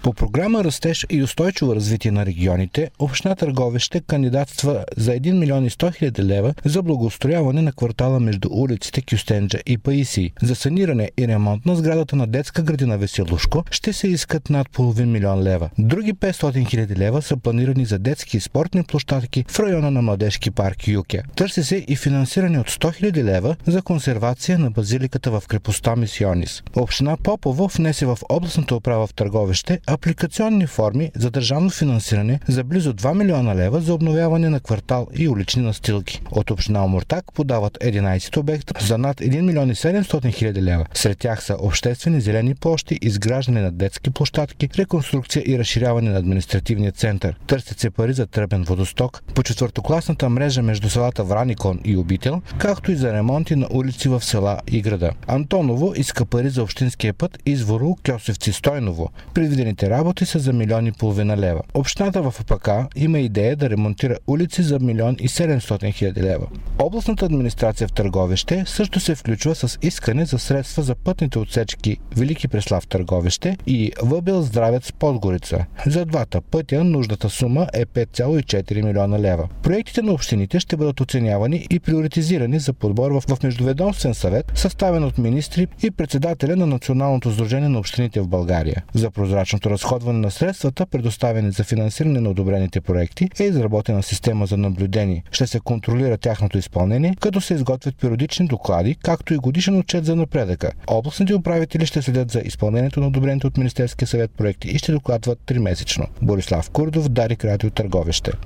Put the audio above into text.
По програма Растеж и устойчиво развитие на регионите, община Търговище кандидатства за 1 милион и 100 хиляди лева за благоустрояване на квартала между улиците Кюстенджа и Паисий. За саниране и ремонт на сградата на детска градина Веселушко ще се искат над половин милион лева. Други 500 хиляди лева са планирани за детски и спортни площадки в района на Младежки парк Юкя. Търси се и финансиране от 100 хиляди лева за консервация на базиликата в крепостта Мисионис. Община Попово внесе в областната управа в Търговище апликационни форми за държавно финансиране за близо 2 милиона лева за обновяване на квартал и улични настилки. От община Омуртаг подават 11 обекта за над 1 милион и 700 хиляди лева. Сред тях са обществени зелени площи, изграждане на детски площадки, реконструкция и разширяване на административния център. Търсят се пари за тръбен водосток по четвъртокласната мрежа между селата Враникон и Обител, както и за ремонти на улици в села и града. Антоново иска пари за общинския път Изворо Кьосевци Стойново. Предвидените работи са за 1,5 милиона лева. Общината в АПК има идея да ремонтира улици за 1 милион и 700 хиляди лева. Областната администрация в Търговище също се включва с искане за средства за пътните отсечки Велики Преслав Търговище и Въбел Здравец Подгорица. За двата пътя нуждата сума е 5,4 милиона лева. Проектите на общините ще бъдат оценявани и приоритизирани за подбор в междуведомствен съвет, съставен от министри и председателя на Националното сдружение на общините в България. За прозрачното разходване на средствата, предоставени за финансиране на одобрените проекти, е изработена система за наблюдение. Ще се контролира тяхното изпълнение, като се изготвят периодични доклади, както и годишен отчет за напредъка. Областните управители ще следят за изпълнението на одобрените от Министерския съвет проекти и ще докладват 3-месечно. Борислав Курдов, Дарик Радио, Търговище.